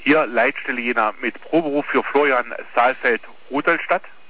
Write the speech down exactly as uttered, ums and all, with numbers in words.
Hier Leitstelle Jena mit Proberuf für Florian Saalfeld-Rudolstadt.